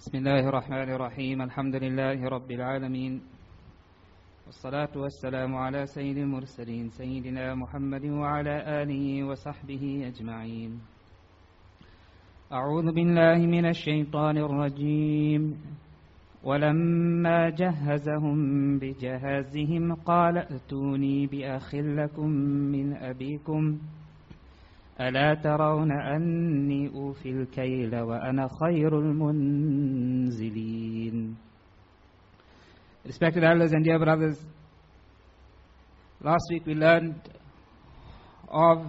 بسم الله الرحمن الرحيم الحمد لله رب العالمين والصلاة والسلام على سيد المرسلين سيدنا محمد وعلى آله وصحبه أجمعين. أعوذ بالله من الشيطان الرجيم. ولما جهزهم بجهازهم قال ائتوني بأخ لكم من أبيكم ألا ترون أني أوفي الكيل وأنا خير المنزلين. Respected elders and dear brothers, last week we learned of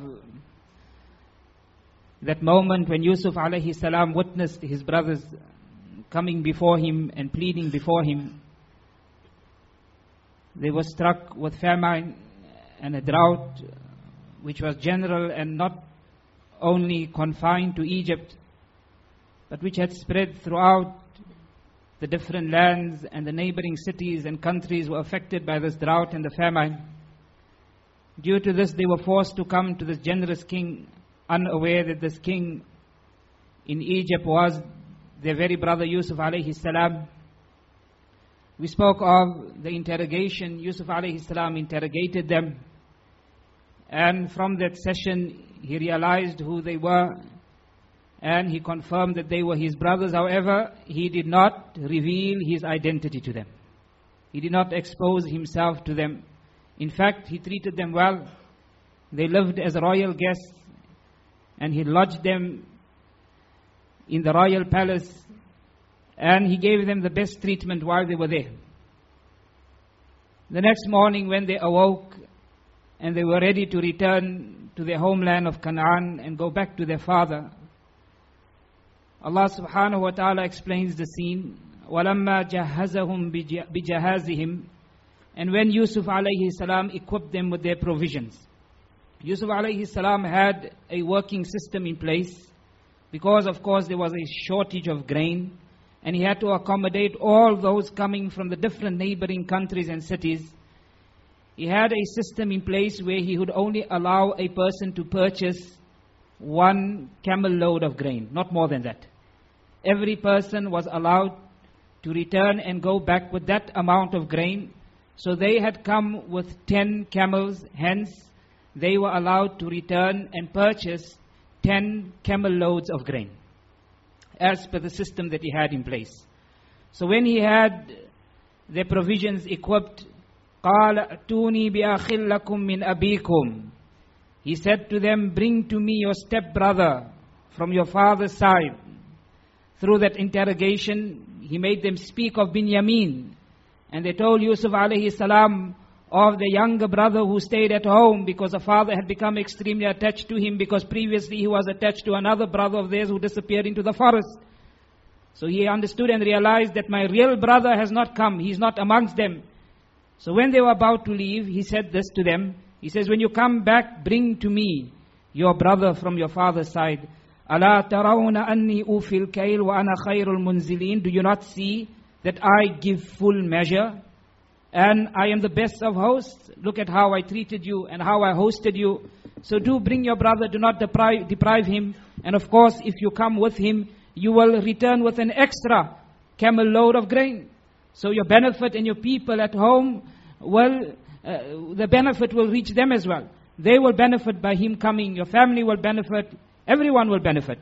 that moment when Yusuf alayhi salam witnessed his brothers coming before him and pleading before him. They were struck with famine and a drought which was general and not only confined to Egypt, but which had spread throughout the different lands, and the neighboring cities and countries were affected by this drought and the famine. Due to this, they were forced to come to this generous king, unaware that this king in Egypt was their very brother Yusuf alayhi salam. We spoke of the interrogation. Yusuf alayhi salam interrogated them, and from that session he realized who they were, and he confirmed that they were his brothers. However, he did not reveal his identity to them. He did not expose himself to them. In fact, he treated them well. They lived as royal guests, and he lodged them in the royal palace, and he gave them the best treatment while they were there. The next morning when they awoke and they were ready to return to their homeland of Canaan and go back to their father, Allah subhanahu wa ta'ala explains the scene. وَلَمَّا جَهَّزَهُمْ بِجَهَازِهِمْ. And when Yusuf alayhi salam equipped them with their provisions. Yusuf alayhi salam had a working system in place, because of course there was a shortage of grain, and he had to accommodate all those coming from the different neighboring countries and cities. He had a system in place where he would only allow a person to purchase 1 camel load of grain, not more than that. Every person was allowed to return and go back with that amount of grain. So they had come with 10 camels, hence they were allowed to return and purchase 10 camel loads of grain, as per the system that he had in place. So when he had their provisions equipped, قَالَ أَتُونِي بِأَخٍ لَكُم مِّنْ أَبِيكُمْ. He said to them, bring to me your stepbrother from your father's side. Through that interrogation, he made them speak of Binyamin. And they told Yusuf alayhi salam of the younger brother who stayed at home, because the father had become extremely attached to him, because previously he was attached to another brother of theirs who disappeared into the forest. So he understood and realized that my real brother has not come. He's not amongst them. So when they were about to leave, he said this to them. He says, when you come back, bring to me your brother from your father's side. أَلَا تَرَوْنَ أَنِّي أُوفِي الْكَيْلِ وَأَنَا خَيْرُ الْمُنزِلِينَ. Do you not see that I give full measure and I am the best of hosts? Look at how I treated you and how I hosted you. So do bring your brother, do not deprive him. And of course, if you come with him, you will return with an extra camel load of grain. So your benefit and your people at home the benefit will reach them as well. They will benefit by him coming. Your family will benefit. Everyone will benefit.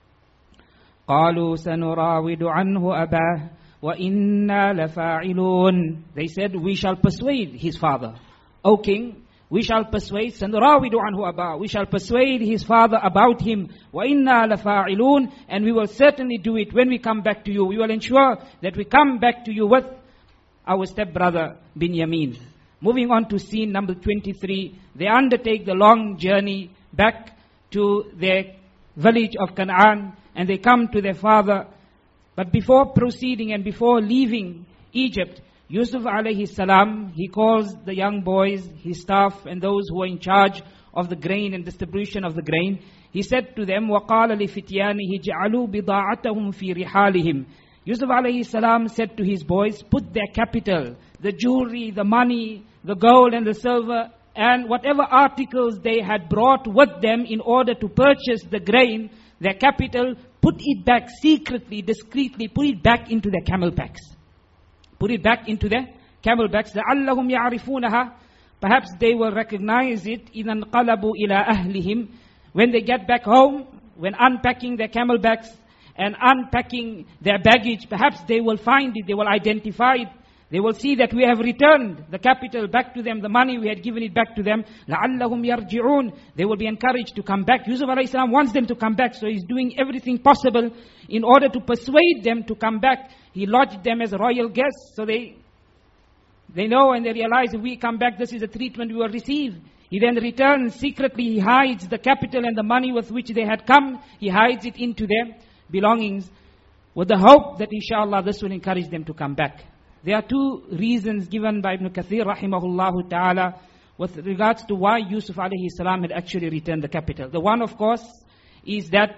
قَالُوا سَنُرَاوِدُ عَنْهُ أَبَاهُ وَإِنَّا لَفَاعِلُونَ. They said, we shall persuade his father. O king, we shall persuade, سَنُرَاوِدُ عَنْهُ أَبَاهُ. We shall persuade his father about him. وَإِنَّا لَفَاعِلُونَ. And we will certainly do it when we come back to you. We will ensure that we come back to you with our stepbrother Binyamin. Moving on to scene number 23. They undertake the long journey back to their village of Canaan, and they come to their father. But before proceeding and before leaving Egypt, Yusuf alayhi salam, he calls the young boys, his staff, and those who are in charge of the grain and distribution of the grain. He said to them, وَقَالَ لِفِتْيَانِهِ جَعَلُوا بِضَاعَتَهُمْ فِي رِحَالِهِمْ. Yusuf alayhi salam said to his boys, put their capital, the jewelry, the money, the gold and the silver, and whatever articles they had brought with them in order to purchase the grain, their capital, put it back secretly, discreetly, put it back into their camel packs. Put it back into their camel packs. لَعَلَّهُمْ يَعْرِفُونَهَا. Perhaps they will recognize it. إِذَا انْقَلَبُوا إِلَىٰ أَهْلِهِمْ. When they get back home, when unpacking their camel bags and unpacking their baggage, perhaps they will find it, they will identify it. They will see that we have returned the capital back to them, the money, we had given it back to them. لَعَلَّهُمْ يَرْجِعُونَ. They will be encouraged to come back. Yusuf alayhi salam wants them to come back, so he's doing everything possible in order to persuade them to come back. He lodged them as royal guests, so they know and they realize, if we come back, this is the treatment we will receive. He then returns secretly, he hides the capital and the money with which they had come, he hides it into their belongings, with the hope that inshallah this will encourage them to come back. There are two reasons given by Ibn Kathir rahimahullah ta'ala with regards to why Yusuf alayhi salam had actually returned the capital. The one, of course, is that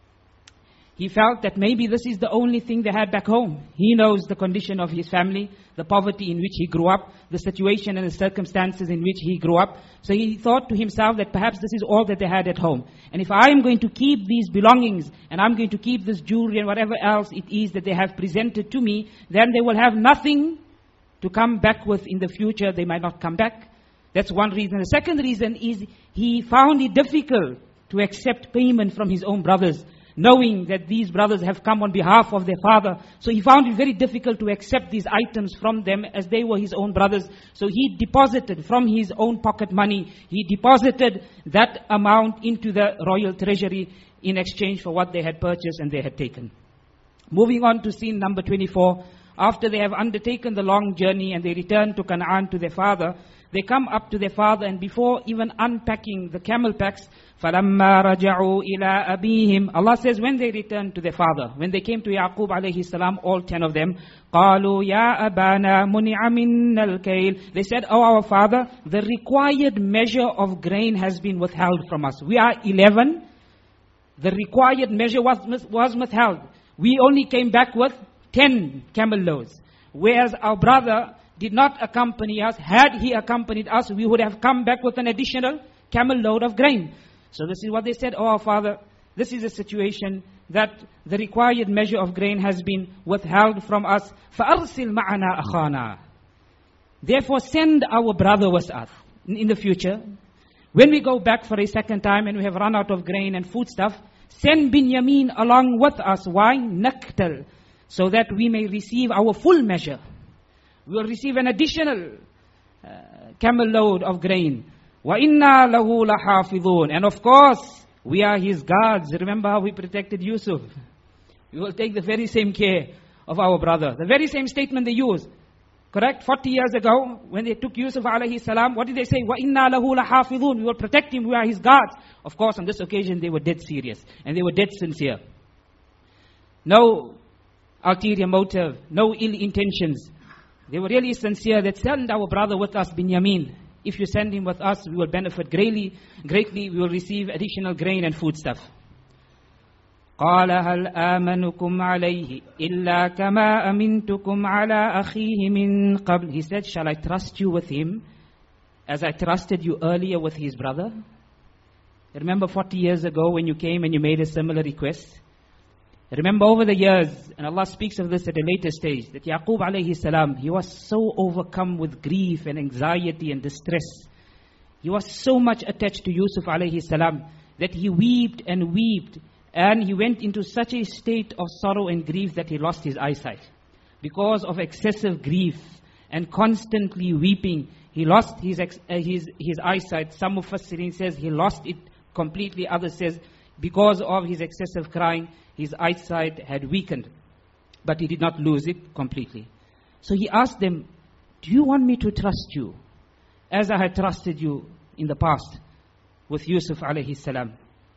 he felt that maybe this is the only thing they had back home. He knows the condition of his family, the poverty in which he grew up, the situation and the circumstances in which he grew up. So he thought to himself that perhaps this is all that they had at home. And if I am going to keep these belongings, and I'm going to keep this jewelry and whatever else it is that they have presented to me, then they will have nothing to come back with in the future. They might not come back. That's one reason. The second reason is he found it difficult to accept payment from his own brothers, knowing that these brothers have come on behalf of their father. So he found it very difficult to accept these items from them as they were his own brothers. So he deposited from his own pocket money, he deposited that amount into the royal treasury in exchange for what they had purchased and they had taken. Moving on to scene number 24. After they have undertaken the long journey and they return to Canaan to their father, they come up to their father, and before even unpacking the camel packs, فَلَمَّا رَجَعُوا إِلَىٰ أَبِيهِمْ, Allah says when they returned to their father, when they came to Yaqub alayhi salam, all 10 of them, قَالُوا يَا أَبَانَا مُنِعَ مِنَّا الْكَيْلِ. They said, "Oh our father, the required measure of grain has been withheld from us. We are 11, the required measure was withheld. We only came back with 10 camel loads. Whereas our brother did not accompany us. Had he accompanied us, we would have come back with an additional camel load of grain." So this is what they said, "Oh our father, this is a situation that the required measure of grain has been withheld from us. فَأَرْسِلْ مَعَنَا أَخَانَا. Therefore send our brother with us in the future. When we go back for a second time and we have run out of grain and foodstuff, send Binyamin along with us. Why? نَكْتَلْ. So that we may receive our full measure. We will receive an additional camel load of grain. وَإِنَّا لَهُ لَحَافِظُونَ. And of course, we are his guards. Remember how we protected Yusuf. We will take the very same care of our brother. The very same statement they used. Correct? 40 years ago, when they took Yusuf alayhi salam, what did they say? وَإِنَّا لَهُ لَحَافِظُونَ. We will protect him, we are his guards. Of course, on this occasion, they were dead serious. And they were dead sincere. No ulterior motive, no ill intentions. They were really sincere that send our brother with us, Binyamin. If you send him with us, we will benefit greatly. We will receive additional grain and foodstuff. قَالَ هَلْ آمَنُكُمْ عَلَيْهِ إِلَّا كَمَا أَمِنْتُكُمْ عَلَىٰ أَخِيهِ مِنْ قَبْلِ. He said, "Shall I trust you with him as I trusted you earlier with his brother?" Remember 40 years ago when you came and you made a similar request? Remember over the years, and Allah speaks of this at a later stage, that Yaqub alayhi salam, he was so overcome with grief and anxiety and distress. He was so much attached to Yusuf alayhi salam that he wept and wept, and he went into such a state of sorrow and grief that he lost his eyesight. Because of excessive grief and constantly weeping, he lost his eyesight. Some of Mufassirin says he lost it completely. Others says because of his excessive crying, his eyesight had weakened. But he did not lose it completely. So he asked them, "Do you want me to trust you as I had trusted you in the past with Yusuf alayhi salam?"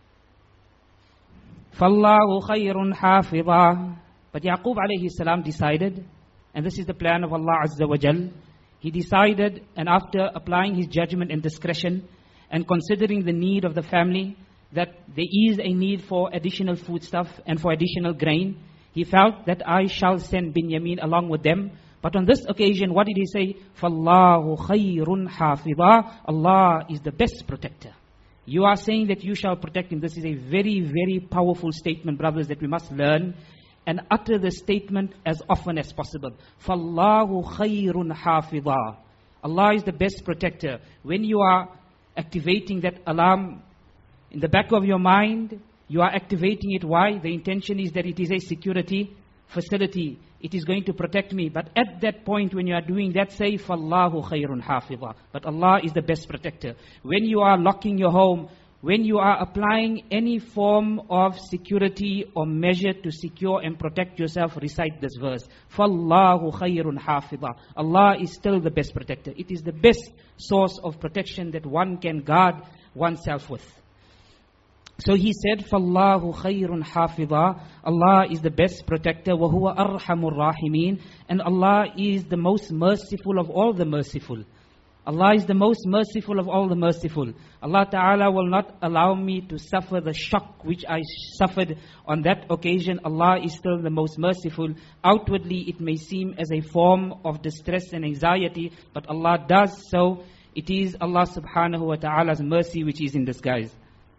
فَاللَّهُ خَيْرٌ حَافِظًا. But Yaqub alayhi salam decided, and this is the plan of Allah Azza wa Jal, he decided, and after applying his judgment and discretion, and considering the need of the family, that there is a need for additional foodstuff and for additional grain, he felt that I shall send Binyamin along with them. But on this occasion, what did he say? فَاللَّهُ خَيْرٌ حَافِظًا. Allah is the best protector. You are saying that you shall protect him. This is a very, very powerful statement, brothers, that we must learn and utter the statement as often as possible. فَاللَّهُ خَيْرٌ حَافِظًا. Allah is the best protector. When you are activating that alarm in the back of your mind, you are activating it. Why? The intention is that it is a security facility. It is going to protect me. But at that point when you are doing that, say, فَاللَّهُ خَيْرٌ حَافِظًا. But Allah is the best protector. When you are locking your home, when you are applying any form of security or measure to secure and protect yourself, recite this verse. فَاللَّهُ خَيْرٌ حَافِظًا. Allah is still the best protector. It is the best source of protection that one can guard oneself with. So he said, فَاللَّهُ خَيْرٌ حَافِظًا. Allah is the best protector. وَهُوَ أَرْحَمُ الرَّاحِمِينَ. And Allah is the most merciful of all the merciful. Allah is the most merciful of all the merciful. Allah Ta'ala will not allow me to suffer the shock which I suffered on that occasion. Allah is still the most merciful. Outwardly it may seem as a form of distress and anxiety, but Allah does so. It is Allah Subhanahu wa Ta'ala's mercy which is in disguise.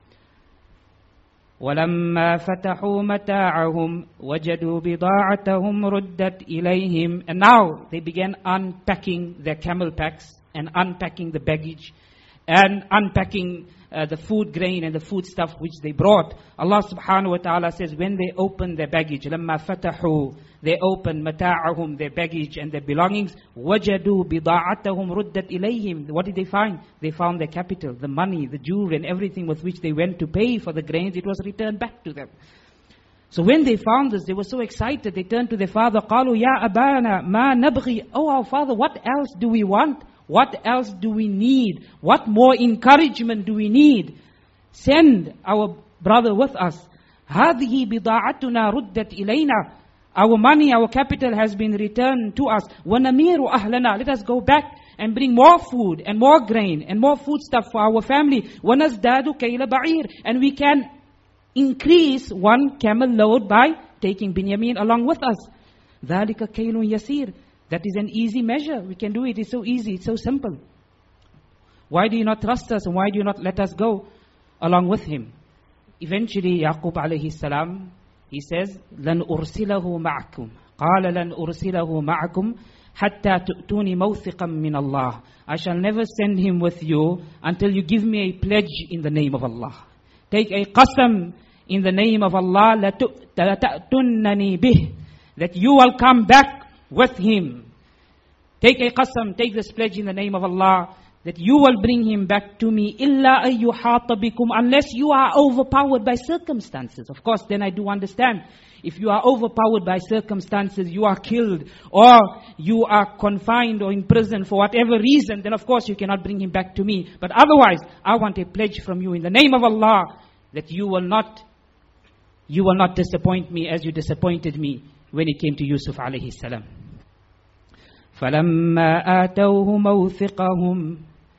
وَلَمَّا فَتَحُوا مَتَاعَهُمْ وَجَدُوا بِضَاعَتَهُمْ رُدَّتْ إِلَيْهِمْ. And now they began unpacking their camel packs and unpacking the baggage and unpacking the food grain and the food stuff which they brought. Allah Subhanahu wa Ta'ala says, when they opened their baggage, لَمَّا فَتَحُوا, they opened مَتَاعَهُمْ, their baggage and their belongings, وَجَدُوا بِضَاعَتَهُمْ رُدَّتْ إِلَيْهِمْ. What did they find? They found their capital, the money, the jewelry and everything with which they went to pay for the grains. It was returned back to them. So when they found this, they were so excited. They turned to their father, قَالُوا يَا أَبَانَا مَا نَبْغِي. Oh, our father, what else do we want? What else do we need? What more encouragement do we need? Send our brother with us. هَذِهِ بِضَاعَتُنَا رُدَّتْ إِلَيْنَا. Our money, our capital has been returned to us. وَنَمِيرُ أَهْلَنَا. Let us go back and bring more food and more grain and more food stuff for our family. وَنَزْدَادُ كَيْلَ بَعِيرٍ. And we can increase one camel load by taking Binyamin along with us. ذَلِكَ كَيْلٌ يَسِيرٌ. That is an easy measure. We can do it. It's so easy. It's so simple. Why do you not trust us? And why do you not let us go along with him? Eventually, Yaqub alayhi salam, he says, لَنْ أُرْسِلَهُ مَعَكُمْ. قَالَ لَنْ أُرْسِلَهُ مَعَكُمْ حَتَّى تُؤْتُونِ مَوْثِقًا مِّنَ اللَّهِ. I shall never send him with you until you give me a pledge in the name of Allah. Take a qasam in the name of Allah, لَتَأْتُنَّنِي بِهِ. That you will come back with him. Take a qasam, take this pledge in the name of Allah, that you will bring him back to me, إِلَّا أَيُّحَاطَ بِكُمْ, unless you are overpowered by circumstances. Of course, then I do understand. If you are overpowered by circumstances, you are killed, or you are confined or in prison for whatever reason, then of course you cannot bring him back to me. But otherwise, I want a pledge from you in the name of Allah, that you will not disappoint me as you disappointed me when it came to Yusuf alayhi salam. فَلَمَّا آتَوْهُ مَوْثِقَهُمْ.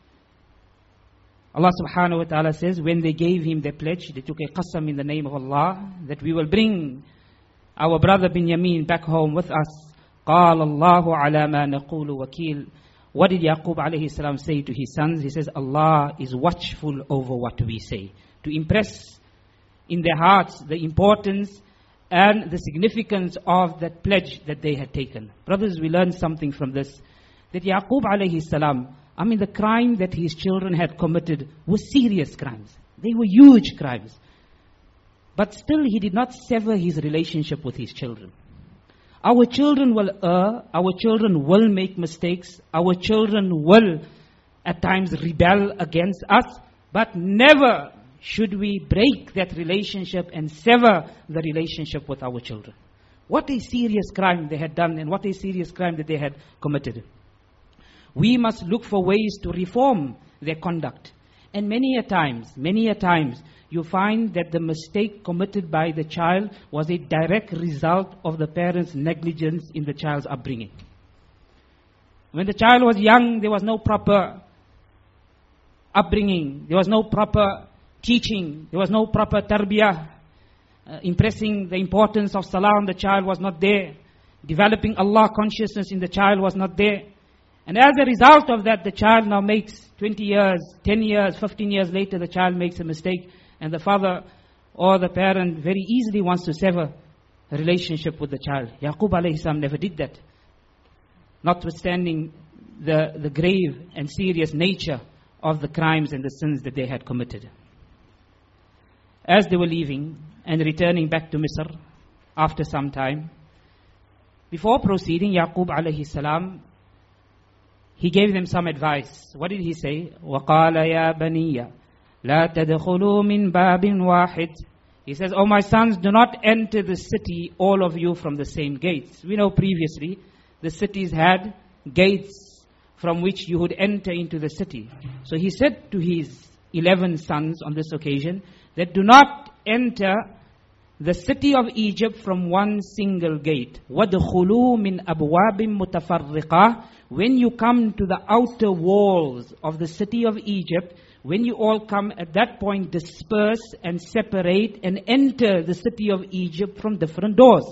Allah subhanahu wa ta'ala says, when they gave him their pledge, they took a qasam in the name of Allah, that we will bring our brother Binyamin back home with us. قَالَ اللَّهُ عَلَى مَا نَقُولُ وَكِيلٌ. What did Yaqub alayhi salam say to his sons? He says, Allah is watchful over what we say. To impress in their hearts the importance and the significance of that pledge that they had taken. Brothers, we learn something from this. That Yaqub alayhi salam, the crime that his children had committed were serious crimes. They were huge crimes. But still he did not sever his relationship with his children. Our children will err. Our children will make mistakes. Our children will at times rebel against us. But never should we break that relationship and sever the relationship with our children. What a serious crime they had done, and what a serious crime that they had committed. We must look for ways to reform their conduct. And many a times, you find that the mistake committed by the child was a direct result of the parents' negligence in the child's upbringing. When the child was young, there was no proper upbringing. There was no proper teaching. There was no proper tarbiyah. Impressing the importance of salah on the child was not there. Developing Allah consciousness in the child was not there. And as a result of that, the child now makes 20 years, 10 years, 15 years later, the child makes a mistake, and the father or the parent very easily wants to sever a relationship with the child. Yaqub alayhi salam never did that. Notwithstanding the grave and serious nature of the crimes and the sins that they had committed. As they were leaving and returning back to Misr after some time, before proceeding, Yaqub alayhi salam, he gave them some advice. What did he say? وَقَالَ يَا بَنِيَّ لَا تَدْخُلُوا مِنْ بَابٍ وَاحِدٍ. He says, "O my sons, do not enter the city, all of you, from the same gates." We know previously, the cities had gates from which you would enter into the city. So he said to his 11 sons on this occasion, that do not enter the city of Egypt from one single gate. وَدْخُلُوا مِنْ أَبْوَابٍ مُتَفَرِّقَةٍ. When you come to the outer walls of the city of Egypt, when you all come at that point, disperse and separate and enter the city of Egypt from different doors.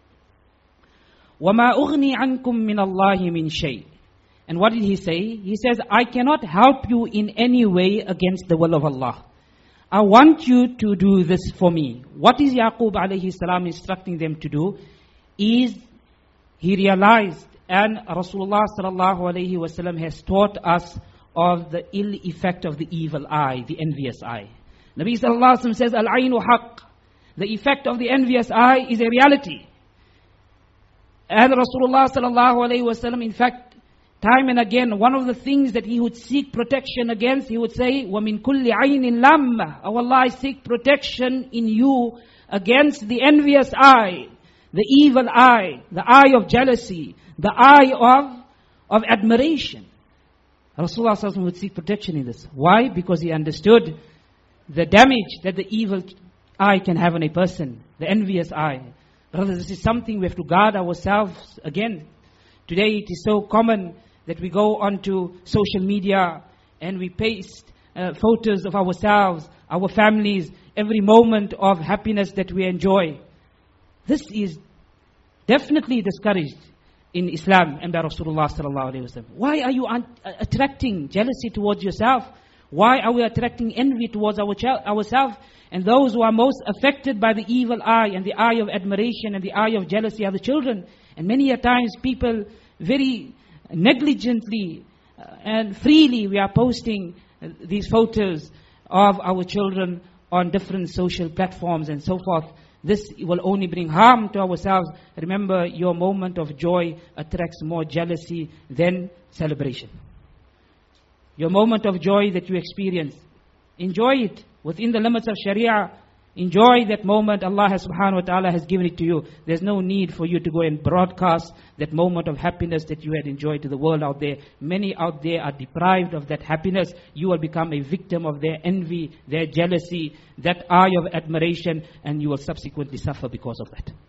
وَمَا أُغْنِي عَنْكُمْ مِنَ اللَّهِ مِنْ شَيْءٍ. And what did he say? He says, I cannot help you in any way against the will of Allah. I want you to do this for me. What is Yaqub alayhi salam instructing them to do? Is he realized, and Rasulullah sallallahu alayhi wasallam has taught us of the ill effect of the evil eye, the envious eye. Nabi sallallahu alayhi wasallam says, Al-aynu haqq. The effect of the envious eye is a reality. And Rasulullah sallallahu alayhi wasallam, in fact, time and again, one of the things that he would seek protection against, he would say, وَمِن كُلِّ عَيْنٍ لَمَّ. Oh Allah, I seek protection in you against the envious eye, the evil eye, the eye of jealousy, the eye of admiration. Rasulullah sallallahu alaihi wasallam would seek protection in this. Why? Because he understood the damage that the evil eye can have on a person, the envious eye. Brothers, this is something we have to guard ourselves against. Today it is so common that we go onto social media and we paste photos of ourselves, our families, every moment of happiness that we enjoy. This is definitely discouraged in Islam and by Rasulullah sallallahu alaihi wasallam. Why are you attracting jealousy towards yourself? Why are we attracting envy towards ourselves? And those who are most affected by the evil eye and the eye of admiration and the eye of jealousy are the children. And many a times people very negligently and freely we are posting these photos of our children on different social platforms and so forth. This will only bring harm to ourselves. Remember, your moment of joy attracts more jealousy than celebration. Your moment of joy that you experience, enjoy it within the limits of Sharia. Enjoy that moment. Allah subhanahu wa ta'ala has given it to you. There's no need for you to go and broadcast that moment of happiness that you had enjoyed to the world out there. Many out there are deprived of that happiness. You will become a victim of their envy, their jealousy, that eye of admiration, and you will subsequently suffer because of that.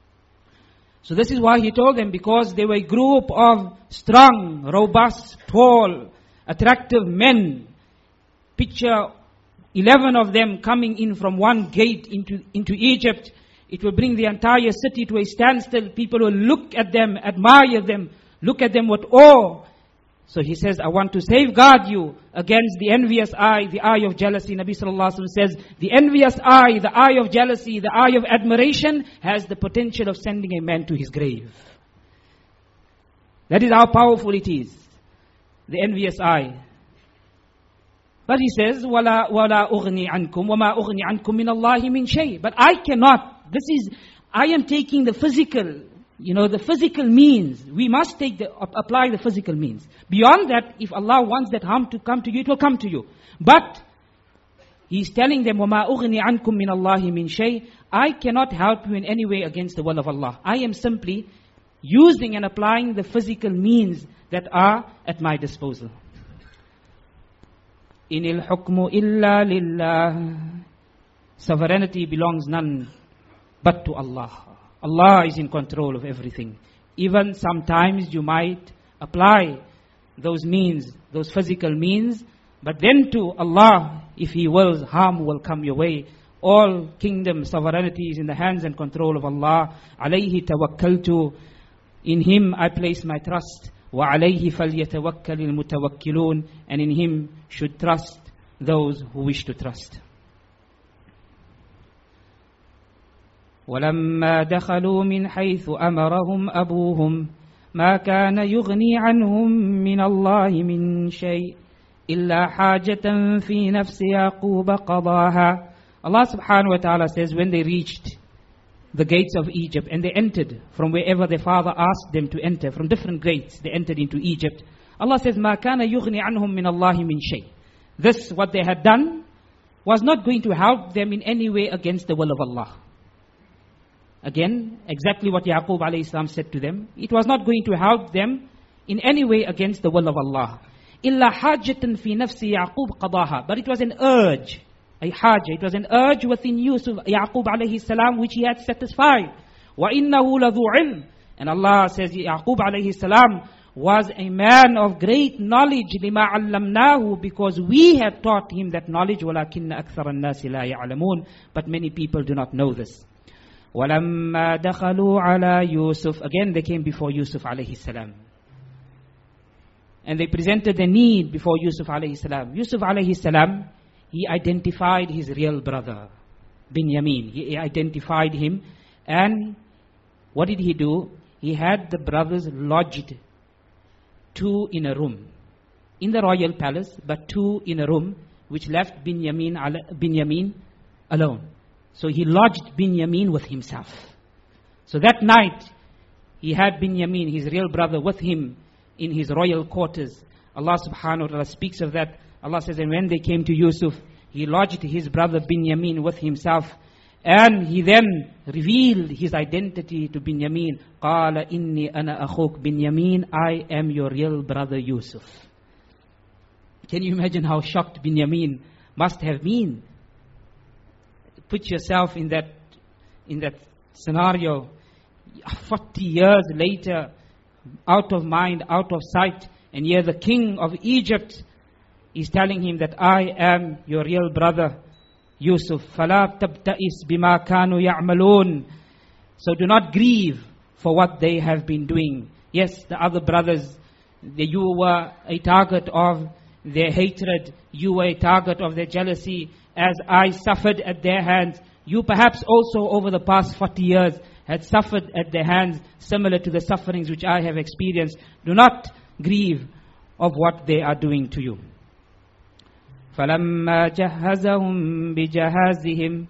So this is why he told them, because they were a group of strong, robust, tall, attractive men. Picture 11 of them coming in from one gate into Egypt. It will bring the entire city to a standstill. People will look at them, admire them, look at them with awe. So he says, I want to safeguard you against the envious eye, the eye of jealousy. Nabi sallallahu alaihi wasallam says, the envious eye, the eye of jealousy, the eye of admiration has the potential of sending a man to his grave. That is how powerful it is, the envious eye. But he says, وَلَا أُغْنِي عَنْكُمْ وَمَا أُغْنِي عَنْكُمْ مِنَ اللَّهِ مِنْ شَيْءٍ. But I cannot. I am taking the physical, the physical means. We must apply the physical means. Beyond that, if Allah wants that harm to come to you, it will come to you. But he's telling them, وَمَا أُغْنِي عَنْكُمْ مِنَ اللَّهِ مِنْ شَيْءٍ. I cannot help you in any way against the will of Allah. I am simply using and applying the physical means that are at my disposal. Inil hukmu illa lillah. Sovereignty belongs none but to Allah. Allah is in control of everything. Even sometimes you might apply those means, those physical means, but then to Allah, if He wills, harm will come your way. All kingdom sovereignty is in the hands and control of Allah. Alayhi tawakkaltu. In Him I place my trust. وَعَلَيْهِ فَلْيَتَوَكَّلِ الْمُتَوَكِّلُونَ, and in Him should trust those who wish to trust. وَلَمَّا دَخَلُوا مِنْ حَيْثُ أَمَرَهُمْ أَبُوهُمْ مَا كَانَ يُغْنِي عَنْهُمْ مِنَ اللَّهِ مِنْ شَيْءٍ إِلَّا حَاجَةً فِي نَفْسِ يَعْقُوبَ قَضَاهَا. Allah subhanahu wa ta'ala says, when they reached the gates of Egypt and they entered from wherever their father asked them to enter, from different gates they entered into Egypt, Allah says, مَا كَانَ يُغْنِي عَنْهُمْ مِنَ اللَّهِ مِنْ شَيْءٍ. This, what they had done, was not going to help them in any way against the will of Allah. Again, exactly what Yaqub alayhi salam said to them. It was not going to help them in any way against the will of Allah. إِلَّا حَاجَةً فِي نَفْسِ يَعْقُوبَ قَضَاهَا. But it was an urge, a haja. It was an urge within Yusuf, Yaqub alayhi salam, which he had satisfied. وَإِنَّهُ لَذُو عِلْمٍ. And Allah says, Yaqub alayhi salam was a man of great knowledge, لِمَا عَلَّمْنَاهُ, because we had taught him that knowledge. وَلَكِنَّ أَكْثَرَ النَّاسِ لَا يَعْلَمُونَ. But many people do not know this. وَلَمَّا دَخَلُوا عَلَى يُوسُف. Again, they came before Yusuf alayhi salam. And they presented the need before Yusuf alayhi salam. Yusuf alayhi salam, he identified his real brother, Binyamin. He identified him. And what did he do? He had the brothers lodged, 2 in a room, in the royal palace, but 2 in a room, which left Binyamin alone. So he lodged Binyamin with himself. So that night, he had Binyamin, his real brother, with him in his royal quarters. Allah subhanahu wa ta'ala speaks of that. Allah says, and when they came to Yusuf, he lodged his brother Binyamin with himself. And he then revealed his identity to Binyamin. قَالَ إِنِّي أَنَا أَخُوكَ Binyamin, I am your real brother Yusuf. Can you imagine how shocked Binyamin must have been? Put yourself in that scenario. 40 years later, out of mind, out of sight, and here the king of Egypt is telling him that I am your real brother Yusuf. فَلَا تَبْتَئِسْ بِمَا كَانُوا يَعْمَلُونَ. So do not grieve for what they have been doing. Yes, the other brothers, you were a target of their hatred, you were a target of their jealousy, as I suffered at their hands. You perhaps also over the past 40 years had suffered at their hands, similar to the sufferings which I have experienced. Do not grieve of what they are doing to you. فَلَمَّا جَهَّزَهُمْ بِجَهَازِهِمْ.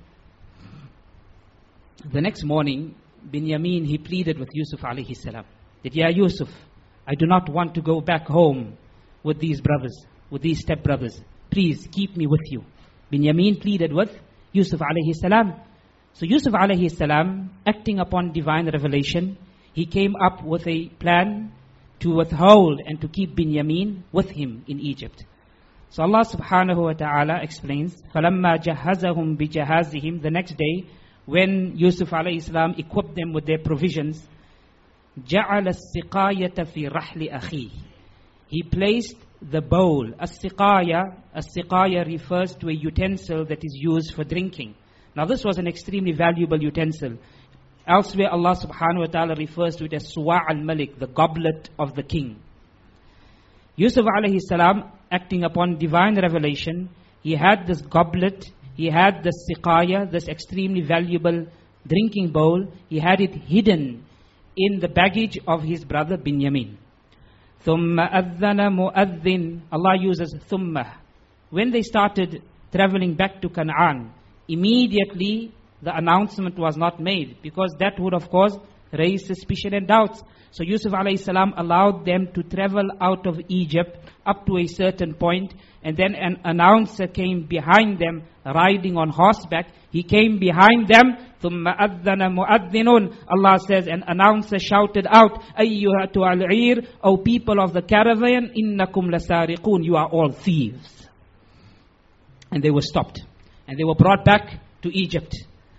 The next morning, Binyamin, he pleaded with Yusuf alayhi salam, that, Ya Yusuf, I do not want to go back home with these brothers, with these stepbrothers. Please keep me with you. Binyamin pleaded with Yusuf alayhi salam. So Yusuf alayhi salam, acting upon divine revelation, he came up with a plan to withhold and to keep Binyamin with him in Egypt. So Allah subhanahu wa ta'ala explains, فَلَمَّا جَهَّزَهُمْ بِجَهَازِهِمْ. The next day, when Yusuf alayhi salam equipped them with their provisions, جَعَلَ السِّقَايَةَ فِي رَحْلِ أَخِيهِ. He placed the bowl. As-siqaya refers to a utensil that is used for drinking. Now this was an extremely valuable utensil. Elsewhere Allah subhanahu wa ta'ala refers to it as suwa' al-malik, the goblet of the king. Yusuf alayhi salam, acting upon divine revelation, he had this goblet, he had this siqaya, this extremely valuable drinking bowl, he had it hidden in the baggage of his brother Binyamin. ثُمَّ أَذَّنَ مُؤَذِّنٌ. Allah uses thumma. When they started traveling back to Canaan, immediately the announcement was not made, because that would of course raise suspicion and doubts. So Yusuf alayhi salam allowed them to travel out of Egypt up to a certain point, and then an announcer came behind them riding on horseback. He came behind them. ثُمَّ أَذَّنَ مُؤَذِّنٌ. Allah says, an announcer shouted out, أَيُّهَا الْعِيرُ, O people of the caravan, إِنَّكُمْ لَسَارِقُونَ, you are all thieves. And they were stopped, and they were brought back to Egypt.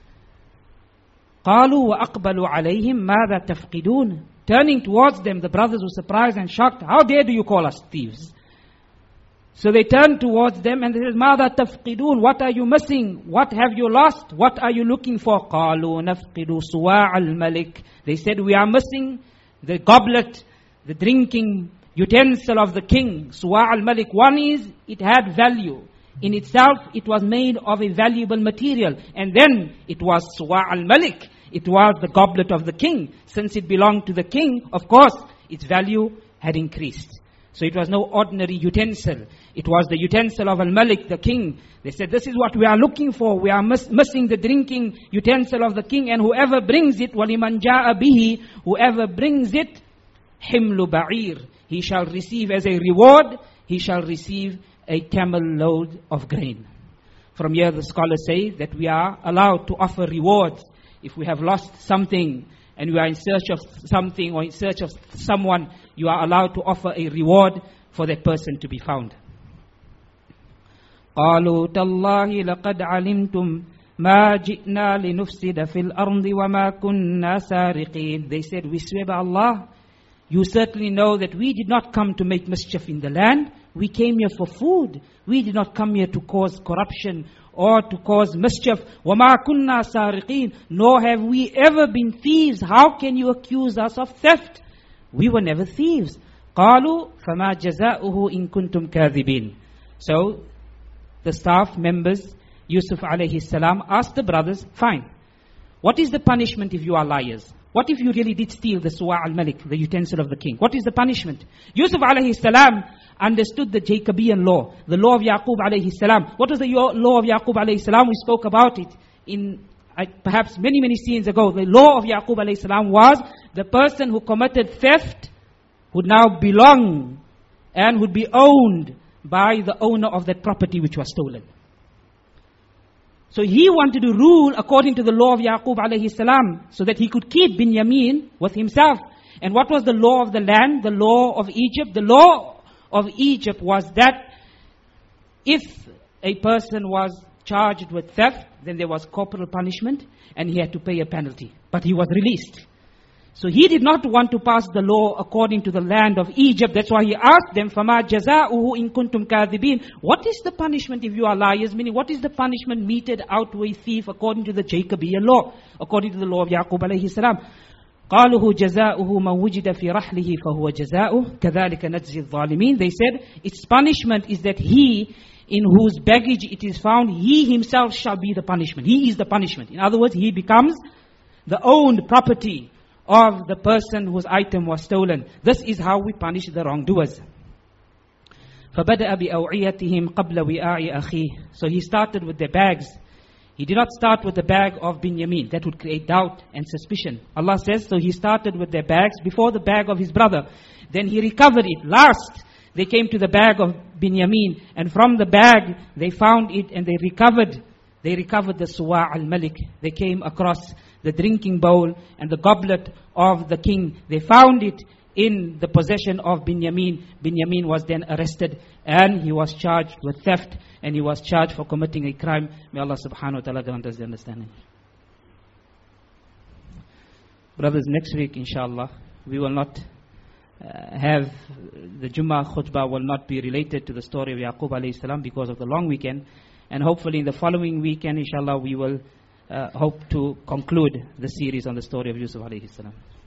قَالُوا وَأَقْبَلُوا عَلَيْهِمْ مَاذَا تَفْقِدُونَ. Turning towards them, the brothers were surprised and shocked. How dare do you call us thieves? So they turned towards them and they said, مَاذَا تَفْقِدُونَ. What are you missing? What have you lost? What are you looking for? قَالُوا نَفْقِدُ سُوَاعَ الْمَلِكِ. They said, we are missing the goblet, the drinking utensil of the king, Suwa' al-Malik. One is, it had value. In itself, it was made of a valuable material. And then, it was Suwa' al-Malik. It was the goblet of the king. Since it belonged to the king, of course, its value had increased. So it was no ordinary utensil. It was the utensil of al-Malik, the king. They said, this is what we are looking for. We are missing the drinking utensil of the king. And whoever brings it, وَلِمَنْ جَاءَ بِهِ, whoever brings it, حِمْلُ بَعِيرٍ, he shall receive as a reward, he shall receive a camel load of grain. From here the scholars say that we are allowed to offer rewards. If we have lost something and we are in search of something or in search of someone, you are allowed to offer a reward for that person to be found. قالوا تالله لقد علمتم ما جئنا لنفسد في الأرض وما كنا سارقين. They said, we swear by Allah, you certainly know that we did not come to make mischief in the land. We came here for food. We did not come here to cause corruption or to cause mischief. وَمَا كُنَّا سَارِقِينَ, nor have we ever been thieves. How can you accuse us of theft? We were never thieves. قَالُوا فَمَا جَزَاؤُهُ إِن كُنْتُمْ كَاذِبِينَ. So, the staff members, Yusuf alayhi salam, asked the brothers, fine, what is the punishment if you are liars? What if you really did steal the Suwa' al-Malik, the utensil of the king? What is the punishment? Yusuf alayhi salam understood the Jacobean law, the law of Yaqub alayhi salam. What was the law of Yaqub alayhi salam? We spoke about it in perhaps many scenes ago. The law of Yaqub alayhi salam was the person who committed theft would now belong and would be owned by the owner of that property which was stolen. So he wanted to rule according to the law of Yaqub alayhi salam, so that he could keep Binyamin with himself. And what was the law of the land, the law of Egypt? The law of Egypt was that if a person was charged with theft, then there was corporal punishment and he had to pay a penalty. But he was released. So he did not want to pass the law according to the land of Egypt. That's why he asked them, فَمَا جَزَاؤُهُ إِن كُنْتُمْ كَاذِبِينَ. What is the punishment if you are liars? Meaning, what is the punishment meted out to a thief according to the Jacobean law, according to the law of Yaqub alayhi salam? قَالُهُ جَزَاؤُهُ مَنْ وُجِدَ فِي رَحْلِهِ فَهُوَ جَزَاؤُهُ كَذَلِكَ نَجْزِي الظَّالِمِينَ. They said, its punishment is that he in whose baggage it is found, he himself shall be the punishment. He is the punishment. In other words, he becomes the owned property of the person whose item was stolen. This is how we punish the wrongdoers. فَبَدَأَ بِأَوْعِيَتِهِمْ قَبْلَ وِآءِ أَخِيهِ. So he started with their bags. He did not start with the bag of Binyamin. That would create doubt and suspicion. Allah says, so he started with their bags before the bag of his brother. Then he recovered it. Last, they came to the bag of Binyamin. And from the bag, they found it and they recovered the Suwa' al-Malik. They came across the drinking bowl and the goblet of the king. They found it in the possession of Binyamin. Binyamin was then arrested and he was charged with theft and he was charged for committing a crime. May Allah subhanahu wa ta'ala grant us the understanding. Brothers, next week inshallah we will not have the Jummah khutbah will not be related to the story of Yaqub alayhi salam because of the long weekend. And hopefully in the following weekend inshallah we will hope to conclude the series on the story of Yusuf alayhi salam.